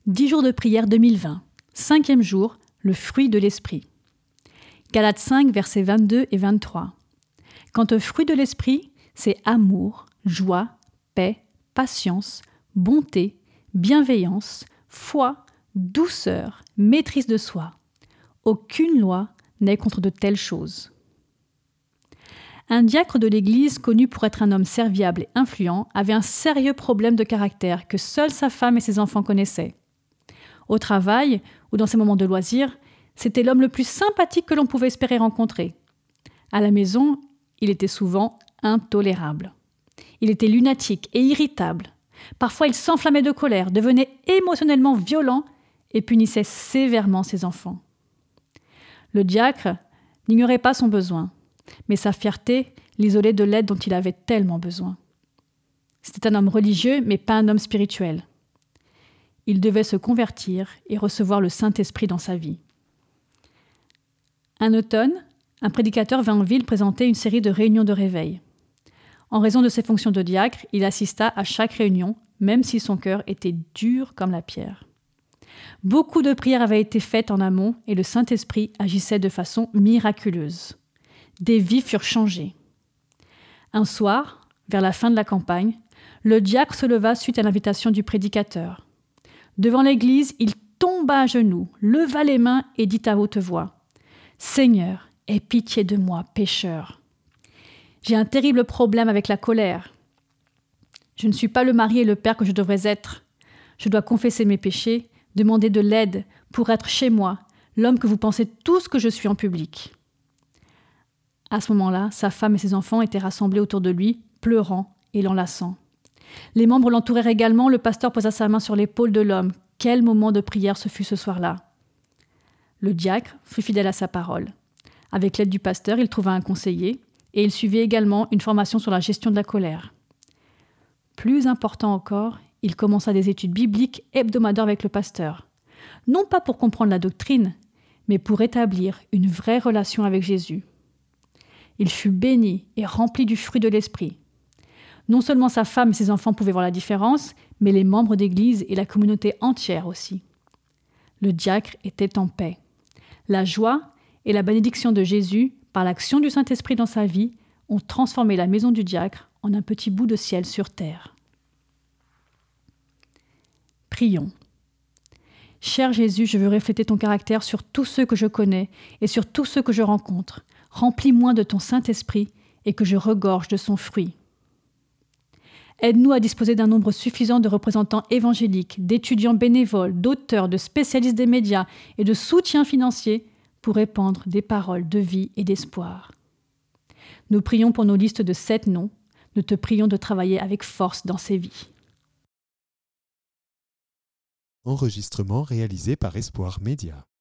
10 jours de prière 2020. 5e jour, le fruit de l'esprit. Galates 5, versets 22 et 23. Quant au fruit de l'esprit, c'est amour, joie, paix, patience, bonté, bienveillance, foi, douceur, maîtrise de soi. Aucune loi n'est contre de telles choses. Un diacre de l'Église, connu pour être un homme serviable et influent, avait un sérieux problème de caractère que seule sa femme et ses enfants connaissaient. Au travail ou dans ses moments de loisirs, c'était l'homme le plus sympathique que l'on pouvait espérer rencontrer. À la maison, il était souvent intolérable. Il était lunatique et irritable. Parfois, il s'enflammait de colère, devenait émotionnellement violent et punissait sévèrement ses enfants. Le diacre n'ignorait pas son besoin, mais sa fierté l'isolait de l'aide dont il avait tellement besoin. C'était un homme religieux, mais pas un homme spirituel. Il devait se convertir et recevoir le Saint-Esprit dans sa vie. Un automne, un prédicateur vint en ville présenter une série de réunions de réveil. En raison de ses fonctions de diacre, il assista à chaque réunion, même si son cœur était dur comme la pierre. Beaucoup de prières avaient été faites en amont et le Saint-Esprit agissait de façon miraculeuse. Des vies furent changées. Un soir, vers la fin de la campagne, le diacre se leva suite à l'invitation du prédicateur. Devant l'église, il tomba à genoux, leva les mains et dit à haute voix : « Seigneur, aie pitié de moi, pécheur. J'ai un terrible problème avec la colère. Je ne suis pas le mari et le père que je devrais être. Je dois confesser mes péchés, demander de l'aide pour être chez moi, l'homme que vous pensez tous que je suis en public. » À ce moment-là, sa femme et ses enfants étaient rassemblés autour de lui, pleurant et l'enlaçant. Les membres l'entourèrent également, le pasteur posa sa main sur l'épaule de l'homme. Quel moment de prière ce fut ce soir-là. Le diacre fut fidèle à sa parole. Avec l'aide du pasteur, il trouva un conseiller et il suivit également une formation sur la gestion de la colère. Plus important encore, il commença des études bibliques hebdomadaires avec le pasteur. Non pas pour comprendre la doctrine, mais pour établir une vraie relation avec Jésus. Il fut béni et rempli du fruit de l'esprit. Non seulement sa femme et ses enfants pouvaient voir la différence, mais les membres d'église et la communauté entière aussi. Le diacre était en paix. La joie et la bénédiction de Jésus, par l'action du Saint-Esprit dans sa vie, ont transformé la maison du diacre en un petit bout de ciel sur terre. Prions. Cher Jésus, je veux refléter ton caractère sur tous ceux que je connais et sur tous ceux que je rencontre. Remplis-moi de ton Saint-Esprit et que je regorge de son fruit. Aide-nous à disposer d'un nombre suffisant de représentants évangéliques, d'étudiants bénévoles, d'auteurs, de spécialistes des médias et de soutien financier pour répandre des paroles de vie et d'espoir. Nous prions pour nos listes de 7 noms. Nous te prions de travailler avec force dans ces vies. Enregistrement réalisé par Espoir Média.